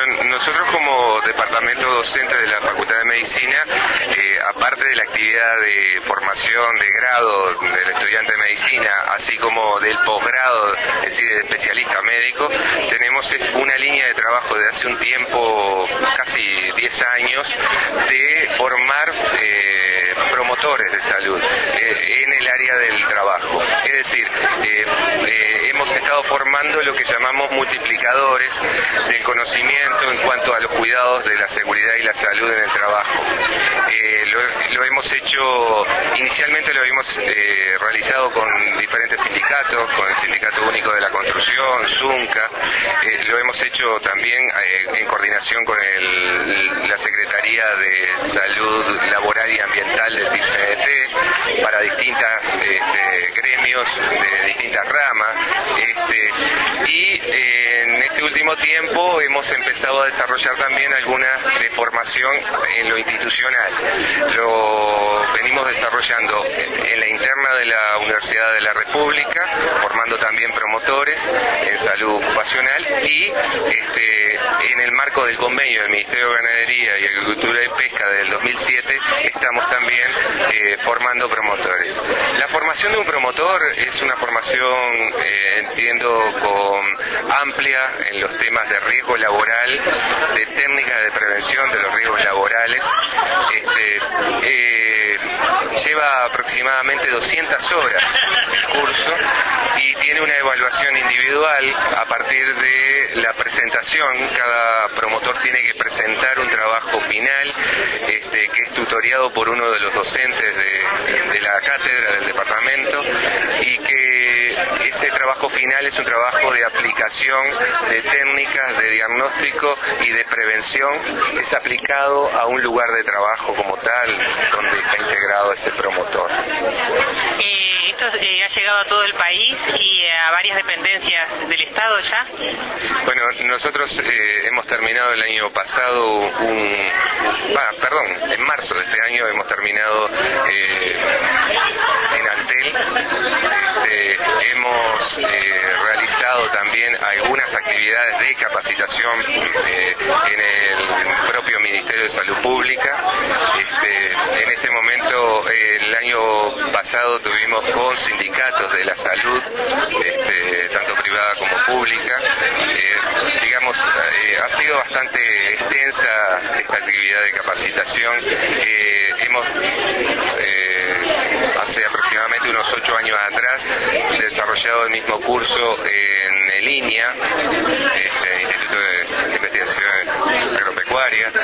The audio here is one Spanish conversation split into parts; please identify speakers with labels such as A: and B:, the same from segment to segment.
A: Bueno, nosotros como departamento docente de la Facultad de Medicina, aparte de la actividad de formación de grado del estudiante de medicina, así como del posgrado, es decir, de especialista médico, tenemos una línea de trabajo de hace un tiempo, casi 10 años, de formar promotores de salud en el área del trabajo. Es decir, hemos estado formando lo que llamamos multiplicadores del conocimiento en cuanto a los cuidados de la seguridad y la salud en el trabajo. Lo hemos hecho, inicialmente lo habíamos realizado con diferentes sindicatos, con el Sindicato Único de la Construcción, ZUNCA, lo hemos hecho también en coordinación con la Secretaría de Salud Laboral y Ambiental del TIC-CNT, para distintas gremios de distintas ramas, y en este último tiempo hemos empezado a desarrollar también algunas de formación en lo institucional. Lo venimos desarrollando en la interna de la Universidad de la República, formando también promotores en salud ocupacional, y en el marco del convenio del Ministerio de Ganadería y Agricultura y Pesca del 2007 estamos también formando promotores. La formación de un promotor es una formación, entiendo, amplia en los temas de riesgo laboral, de técnicas de prevención de los riesgos laborales. Lleva aproximadamente 200 horas el curso y tiene una evaluación individual a partir de la presentación. Cada promotor tiene que presentar un trabajo final que es tutoriado por uno de los docentes de la cátedra del departamento, y que ese trabajo final es un trabajo de aplicación de técnicas de diagnóstico y de prevención, es aplicado a un lugar de trabajo como tal, donde está integrado ese promotor.
B: ¿Esto ha llegado a todo el país y a varias dependencias del Estado ya?
A: Bueno, nosotros hemos terminado el año pasado en marzo de este año hemos terminado en Antel. Hemos realizado también algunas actividades de capacitación en el propio Ministerio de Salud Pública. En este momento, el año pasado tuvimos con sindicatos de la salud, tanto privada como pública. Ha sido bastante extensa esta actividad de capacitación. Hemos hace aproximadamente unos 8 años atrás desarrollado el mismo curso en el INIA, Instituto de Investigaciones Agropecuarias.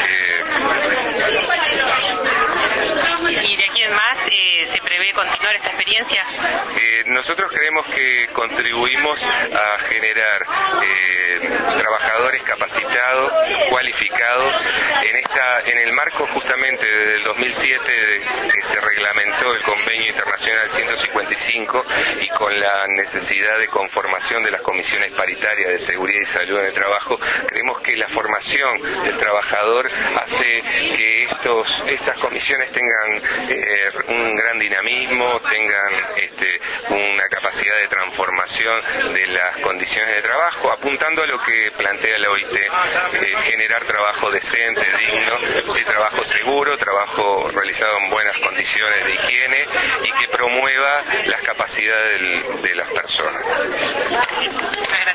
B: ¿Y de aquí en más se prevé continuar esta experiencia?
A: Nosotros creemos que contribuimos a generar trabajadores capacitados, cualificados, en el marco justamente desde el 2007 que se reglamentó el Convenio Internacional 155, y con la necesidad de conformación de las comisiones paritarias de seguridad y salud en el trabajo. Creemos que la formación del trabajador hace que estas comisiones tengan un gran dinamismo, tengan una capacidad de transformación de las condiciones de trabajo, apuntando a lo que plantea la OIT, generar trabajo decente, digno, sí, trabajo seguro, trabajo realizado en buenas condiciones de higiene y que promueva las capacidades de las personas.